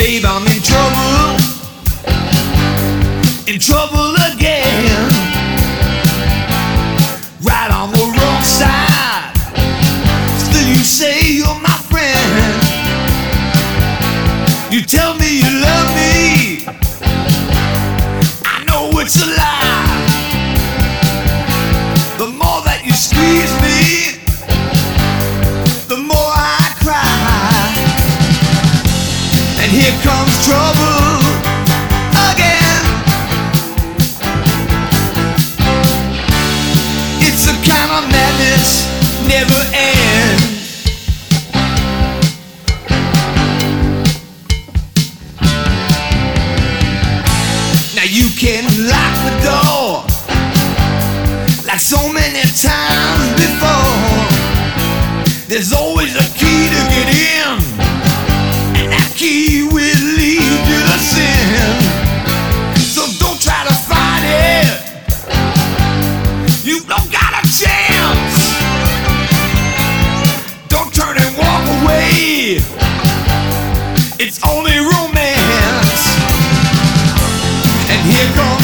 Babe, I'm in trouble again. Right on the wrong side. Still you say you're my friend. You tell me you love me. I know it's a lie. The more that you squeeze me, the more I cry. And here comes trouble again. It's a kind of madness, never ends. Now you can lock the door like so many times before. There's always a key to get in, and that key will lead you to sin. So don't try to fight it. You don't got a chance. Don't turn and walk away. It's only romance. And here comes